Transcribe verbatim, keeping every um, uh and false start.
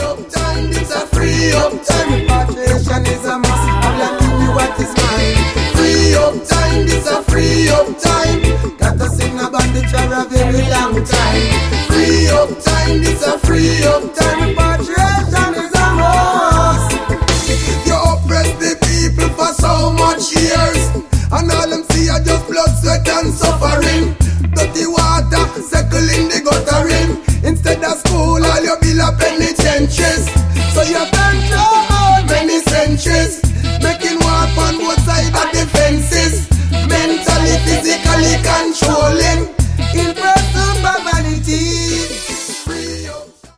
up time, it's a free up time. Repatriation is a must, all I give you what is mine. Free up time, it's a free up time. Got us in a bandage for a very long time. Free up time, it's a free up time.